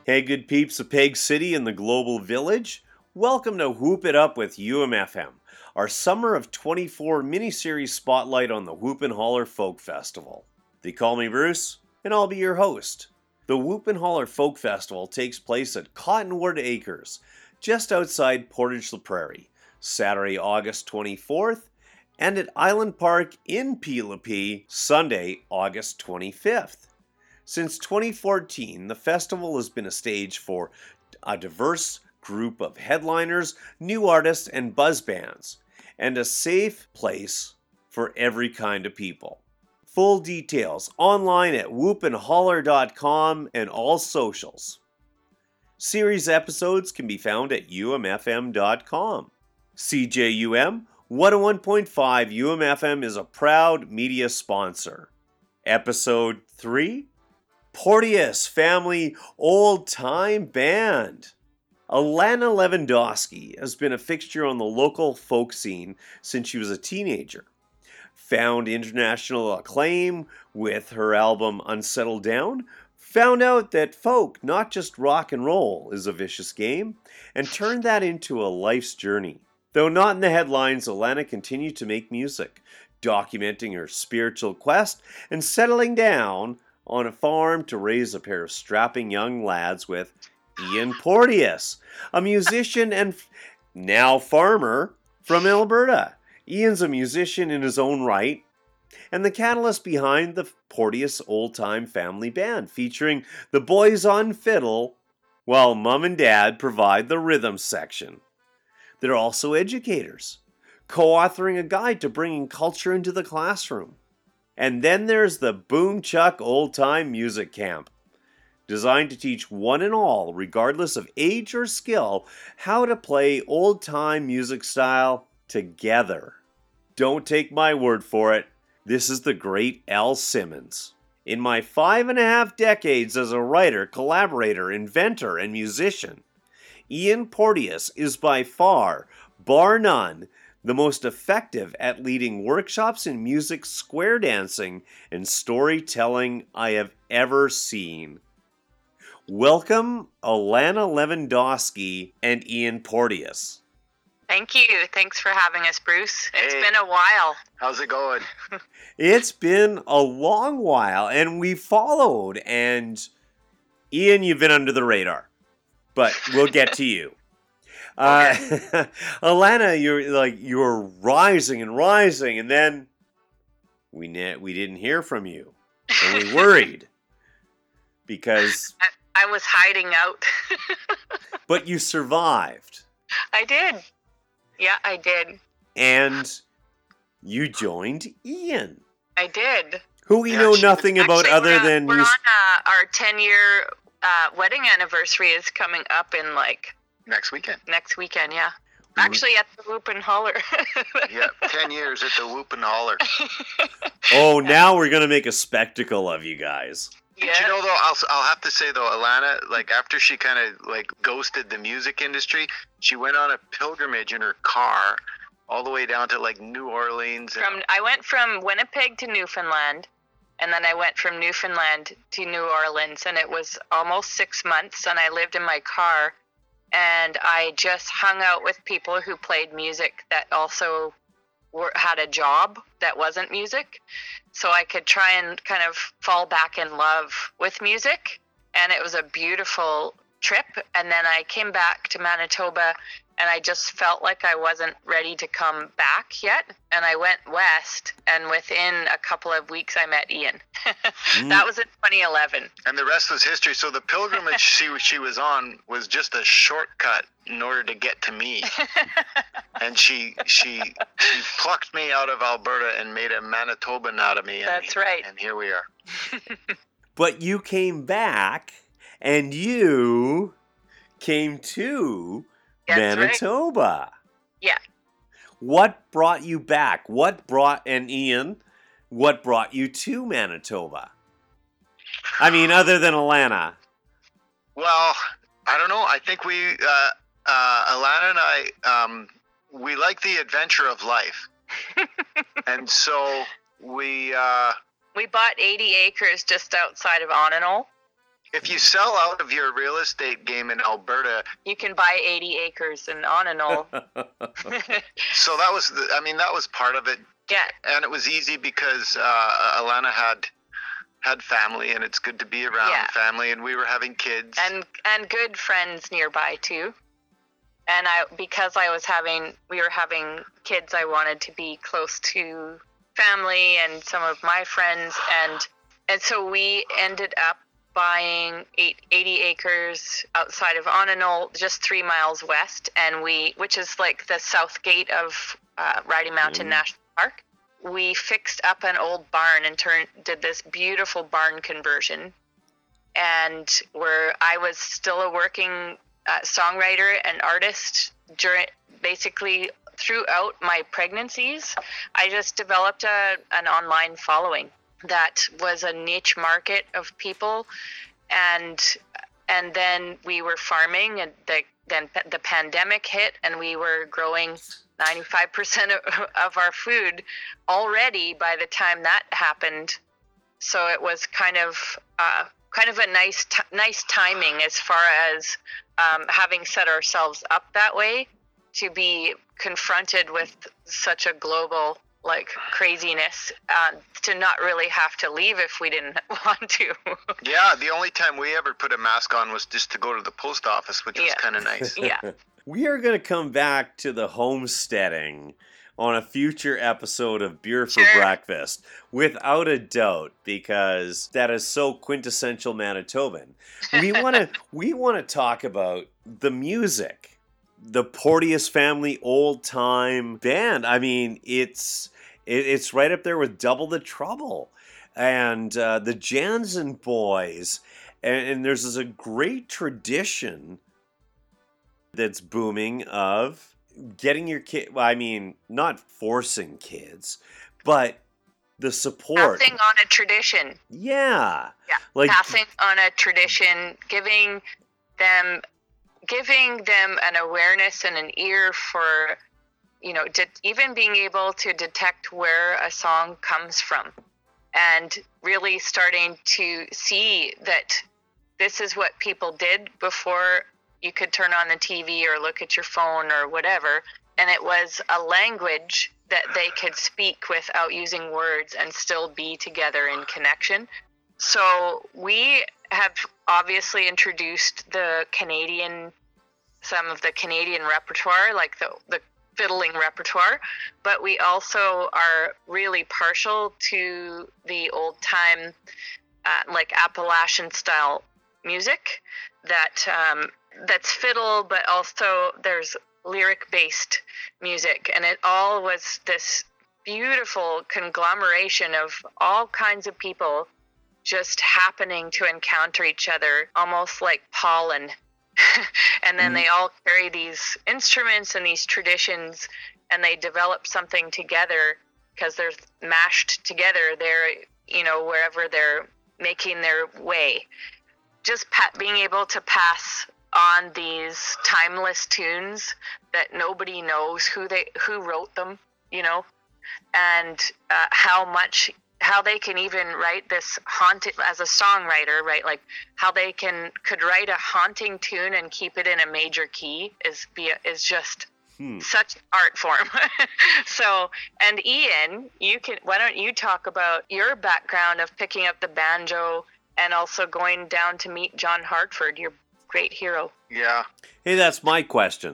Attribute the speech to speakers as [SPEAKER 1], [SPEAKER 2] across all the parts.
[SPEAKER 1] Hey, good peeps of Peg City and the Global Village. Welcome to Whoop It Up with UMFM, our Summer of 24 mini-series spotlight on the Whoop and Holler Folk Festival. They call me Bruce, and I'll be your host. The Whoop and Holler Folk Festival takes place at Cottonwood Acres, just outside Portage la Prairie, Saturday, August 24th, and at Island Park in P.La.P., Sunday, August 25th. Since 2014, the festival has been a stage for a diverse group of headliners, new artists, and buzz bands, and a safe place for every kind of people. Full details online at whoopandholler.com and all socials. Series episodes can be found at umfm.com. CJUM 101.5 UMFM is a proud media sponsor. Episode 3, Porteous Family Old Time Band. Alana Lewandowski has been a fixture on the local folk scene since she was a teenager. Found international acclaim with her album Unsettled Down, found out that folk, not just rock and roll, is a vicious game, and turned that into a life's journey. Though not in the headlines, Alana continued to make music, documenting her spiritual quest and settling down on a farm to raise a pair of strapping young lads with Ian Porteous, a musician and now farmer from Alberta. Ian's a musician in his own right, and the catalyst behind the Porteous Old Time Family Band, featuring the boys on fiddle while mom and dad provide the rhythm section. They're also educators, co-authoring a guide to bringing culture into the classroom. And then there's the Boom Chuck Old Time Music Camp, designed to teach one and all, regardless of age or skill, how to play old time music style together. Don't take my word for it. This is the great Al Simmons. In my 5.5 decades as a writer, collaborator, inventor, and musician, Ian Porteous is by far, bar none, the most effective at leading workshops in music, square dancing, and storytelling I have ever seen. Welcome, Alana Lewandowski and Ian Porteous.
[SPEAKER 2] Thank you. Thanks for having us, Bruce. It's been a while.
[SPEAKER 3] How's it going?
[SPEAKER 1] It's been a long while, and we followed, and Ian, you've been under the radar, but we'll get to you. Alana, you're rising and rising, and then we didn't hear from you, and we worried because
[SPEAKER 2] I was hiding out.
[SPEAKER 1] But you survived.
[SPEAKER 2] I did. Yeah, I did.
[SPEAKER 1] And you joined Ian.
[SPEAKER 2] I did.
[SPEAKER 1] Who we know nothing about other than
[SPEAKER 2] we're on our 10-year wedding anniversary is coming up in
[SPEAKER 3] next weekend.
[SPEAKER 2] Next weekend, yeah. Actually, at the Whoop and Holler.
[SPEAKER 3] Yeah, 10 years at the Whoop and Holler.
[SPEAKER 1] Oh, now we're going to make a spectacle of you guys.
[SPEAKER 2] Yeah.
[SPEAKER 3] Did you know, though, I'll have to say, though, Alana, after she kind of, ghosted the music industry, she went on a pilgrimage in her car all the way down to, New Orleans.
[SPEAKER 2] I went from Winnipeg to Newfoundland, and then I went from Newfoundland to New Orleans, and it was almost 6 months, and I lived in my car. And I just hung out with people who played music that also had a job that wasn't music. So I could try and kind of fall back in love with music. And it was a beautiful trip. And then I came back to Manitoba, and I just felt like I wasn't ready to come back yet. And I went west, and within a couple of weeks, I met Ian. That was in 2011.
[SPEAKER 3] And the rest was history. So the pilgrimage she was on was just a shortcut in order to get to me. And she plucked me out of Alberta and made a Manitoban out of me.
[SPEAKER 2] That's right.
[SPEAKER 3] And here we are.
[SPEAKER 1] But you came back, and you came to Manitoba.
[SPEAKER 2] Right. Yeah.
[SPEAKER 1] What brought you back? What brought you to Manitoba? I mean, other than Alana.
[SPEAKER 3] Well, I don't know. I think Alana and I, we like the adventure of life. And so we
[SPEAKER 2] bought 80 acres just outside of Onanol.
[SPEAKER 3] If you sell out of your real estate game in Alberta,
[SPEAKER 2] You can buy 80 acres in Onanol.
[SPEAKER 3] so that was part of it.
[SPEAKER 2] Yeah.
[SPEAKER 3] And it was easy because Alana had family, and it's good to be around family, and we were having kids.
[SPEAKER 2] And good friends nearby too. And we were having kids, I wanted to be close to family and some of my friends, and so we ended up buying 80 acres outside of Onanol, just 3 miles west, which is like the south gate of Riding Mountain National Park. We fixed up an old barn and did this beautiful barn conversion, and where I was still a working songwriter and artist basically throughout my pregnancies. I just developed an online following that was a niche market of people, and then we were farming, and then the pandemic hit, and we were growing 95% of our food already by the time that happened. So it was kind of a nice timing as far as having set ourselves up that way to be confronted with such a global craziness, to not really have to leave if we didn't want to.
[SPEAKER 3] Yeah, the only time we ever put a mask on was just to go to the post office, which was kind of nice.
[SPEAKER 2] Yeah.
[SPEAKER 1] We are going to come back to the homesteading on a future episode of Beer for Breakfast, without a doubt, because that is so quintessential Manitoban. We want to talk about the music. The Porteous family old time band. I mean, it's right up there with Double the Trouble and the Jansen Boys, and there's a great tradition that's booming of getting your kid. Well, I mean, not forcing kids, but the support.
[SPEAKER 2] Passing on a tradition.
[SPEAKER 1] Yeah.
[SPEAKER 2] Yeah. Passing on a tradition, giving them an awareness and an ear for, even being able to detect where a song comes from, and really starting to see that this is what people did before you could turn on the TV or look at your phone or whatever. And it was a language that they could speak without using words and still be together in connection. So we have obviously introduced some of the Canadian repertoire, like the fiddling repertoire, but we also are really partial to the old time, Appalachian style music that's fiddle, but also there's lyric based music, and it all was this beautiful conglomeration of all kinds of people just happening to encounter each other, almost like pollen. And then they all carry these instruments and these traditions, and they develop something together because they're mashed together there, wherever they're making their way. Just being able to pass on these timeless tunes that nobody knows who wrote them, and how they can even write this haunting, as a songwriter, right? Like how they could write a haunting tune and keep it in a major key is just such art form. So, and Ian, why don't you talk about your background of picking up the banjo and also going down to meet John Hartford, your great hero?
[SPEAKER 3] Yeah.
[SPEAKER 1] Hey, that's my question.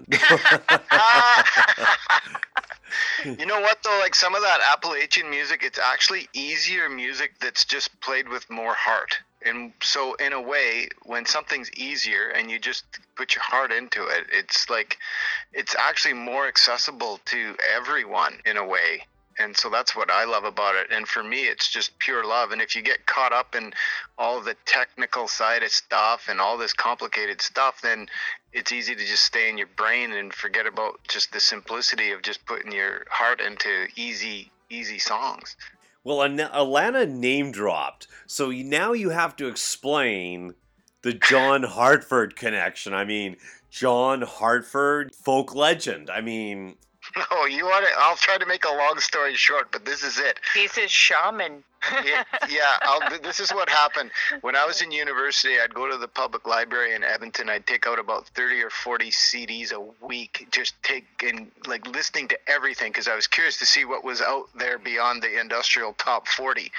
[SPEAKER 3] You know what though, like some of that Appalachian music, it's actually easier music that's just played with more heart. And so in a way, when something's easier and you just put your heart into it, it's actually more accessible to everyone in a way. And so that's what I love about it. And for me, it's just pure love. And if you get caught up in all the technical side of stuff and all this complicated stuff, then it's easy to just stay in your brain and forget about just the simplicity of just putting your heart into easy songs.
[SPEAKER 1] Well, Alana name dropped. So now you have to explain the John Hartford connection. I mean, John Hartford, folk legend. I mean...
[SPEAKER 3] Oh, you want it? I'll try to make a long story short, but this is it.
[SPEAKER 2] He's his shaman.
[SPEAKER 3] This is what happened. When I was in university, I'd go to the public library in Edmonton. I'd take out about 30 or 40 CDs a week, just listening to everything, because I was curious to see what was out there beyond the industrial top 40.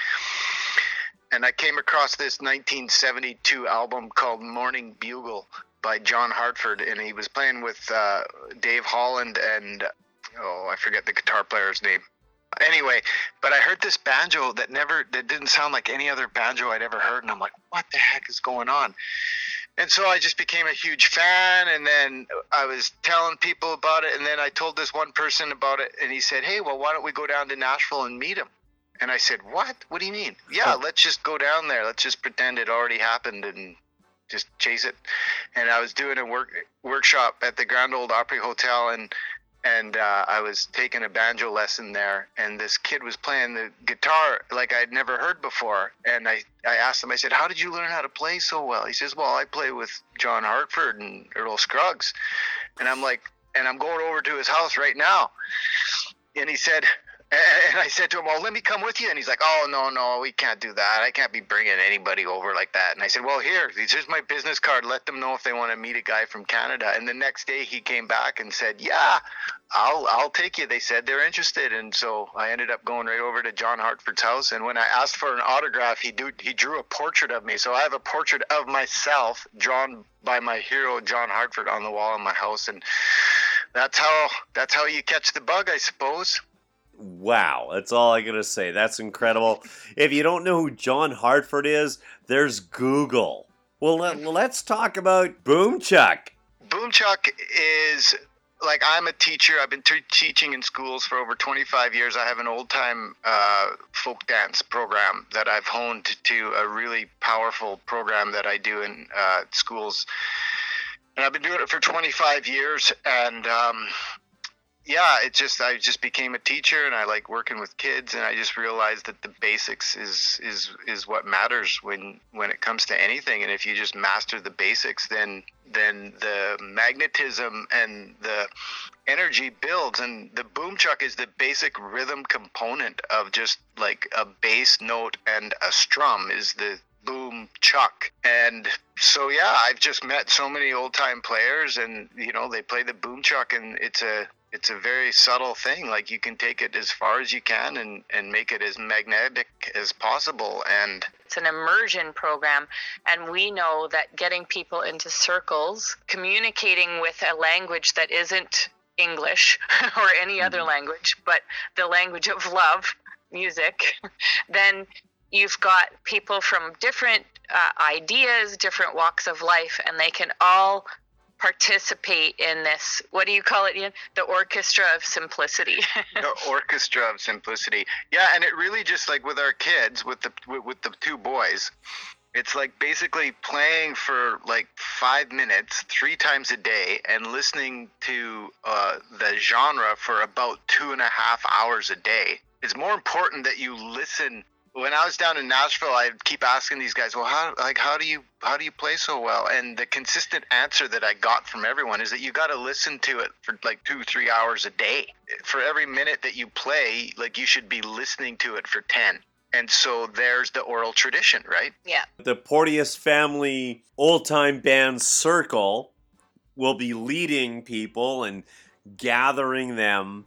[SPEAKER 3] And I came across this 1972 album called Morning Bugle by John Hartford, and he was playing with Dave Holland and, I forget the guitar player's name. Anyway, but I heard this banjo that didn't sound like any other banjo I'd ever heard, and I'm like, what the heck is going on? And so I just became a huge fan, and then I was telling people about it, and then I told this one person about it, and he said, hey, well, why don't we go down to Nashville and meet him? And I said, what? What do you mean? Yeah, let's just go down there. Let's just pretend it already happened and just chase it. And I was doing a workshop at the Grand Ole Opry Hotel, and I was taking a banjo lesson there, and this kid was playing the guitar like I'd never heard before. And I asked him, I said, how did you learn how to play so well? He says, well, I play with John Hartford and Earl Scruggs. And I'm like, and I'm going over to his house right now. And he said, and I said to him, well, let me come with you. And he's like, oh, no, we can't do that. I can't be bringing anybody over like that. And I said, well, here's my business card. Let them know if they want to meet a guy from Canada. And the next day he came back and said, yeah, I'll take you. They said they're interested. And so I ended up going right over to John Hartford's house. And when I asked for an autograph, he drew a portrait of me. So I have a portrait of myself drawn by my hero, John Hartford, on the wall in my house. And that's how you catch the bug, I suppose.
[SPEAKER 1] Wow, that's all I gotta say. That's incredible. If you don't know who John Hartford is, there's Google. Well, let's talk about Boom Chuck.
[SPEAKER 3] Boom Chuck is, like, I'm a teacher. I've been teaching in schools for over 25 years. I have an old-time folk dance program that I've honed to a really powerful program that I do in schools. And I've been doing it for 25 years, and I just became a teacher, and I like working with kids, and I just realized that the basics is what matters when it comes to anything. And if you just master the basics, then the magnetism and the energy builds. And the boom chuck is the basic rhythm component of just like a bass note and a strum is the boom chuck. And so I've just met so many old time players, and they play the boom chuck, and it's a very subtle thing. Like, you can take it as far as you can and make it as magnetic as possible. And
[SPEAKER 2] it's an immersion program, and we know that getting people into circles, communicating with a language that isn't English or any other language, but the language of love, music, then you've got people from different ideas, different walks of life, and they can all participate in this. What do you call it, Ian? The orchestra of simplicity.
[SPEAKER 3] The orchestra of simplicity. Yeah, and it really just, like, with our kids, with the two boys, it's like basically playing for like 5 minutes 3 times a day and listening to the genre for about 2.5 hours a day. It's more important that you listen. When I was down in Nashville, I'd keep asking these guys, well, how do you play so well? And the consistent answer that I got from everyone is that you got to listen to it for like 2-3 hours a day. For every minute that you play, like, you should be listening to it for 10. And so there's the oral tradition, right?
[SPEAKER 2] Yeah.
[SPEAKER 1] The Porteous family old-time band circle will be leading people and gathering them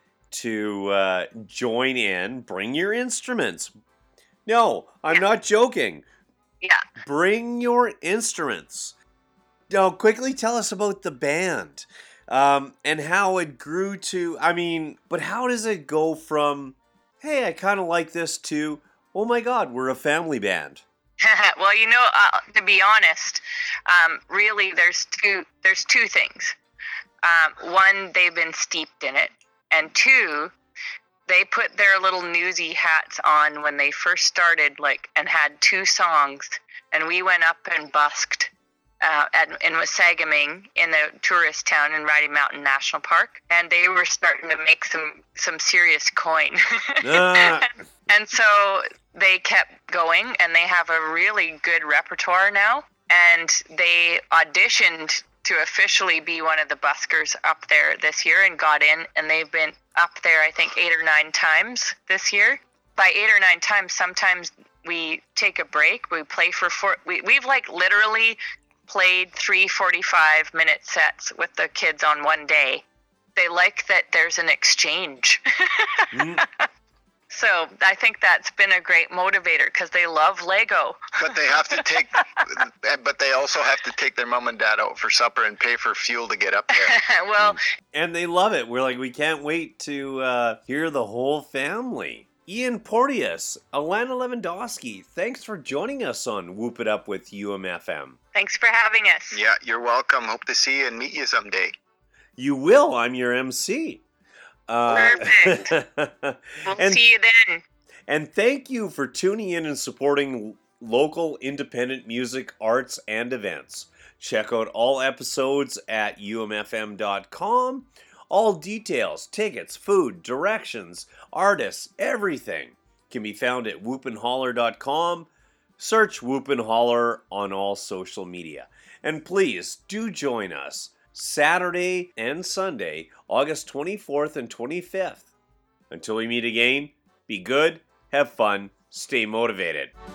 [SPEAKER 1] to join in. Bring your instruments. No, I'm not joking.
[SPEAKER 2] Yeah.
[SPEAKER 1] Bring your instruments. Now, quickly tell us about the band and how it grew to, but how does it go from, hey, I kind of like this, to, oh my God, we're a family band?
[SPEAKER 2] Well, to be honest, really there's two things. One, they've been steeped in it. And 2, they put their little newsy hats on when they first started, and had 2 songs. And we went up and busked in Wasagaming, in the tourist town in Rocky Mountain National Park. And they were starting to make some serious coin. And so they kept going, and they have a really good repertoire now. And they auditioned to officially be one of the buskers up there this year and got in, and they've been up there, I think, 8 or 9 times this year. by 8 or 9 times, sometimes we take a break. We play for we've like literally played 3 45-minute sets with the kids on one day. They like that there's an exchange. So I think that's been a great motivator because they love Lego.
[SPEAKER 3] But they have to take, but they also have to take their mom and dad out for supper and pay for fuel to get up there.
[SPEAKER 2] Well,
[SPEAKER 1] and they love it. We're like, we can't wait to hear the whole family. Ian Porteous, Alana Lewandowski, thanks for joining us on Whoop It Up with UMFM.
[SPEAKER 2] Thanks for having us.
[SPEAKER 3] Yeah, you're welcome. Hope to see you and meet you someday.
[SPEAKER 1] You will. I'm your MC.
[SPEAKER 2] Perfect. We'll see you then.
[SPEAKER 1] And thank you for tuning in and supporting local independent music, arts, and events. Check out all episodes at umfm.com. All details, tickets, food, directions, artists, everything can be found at whoopinholler.com. Search Whoop and Holler on all social media. And please do join us Saturday and Sunday, August 24th and 25th. Until we meet again, be good, have fun, stay motivated.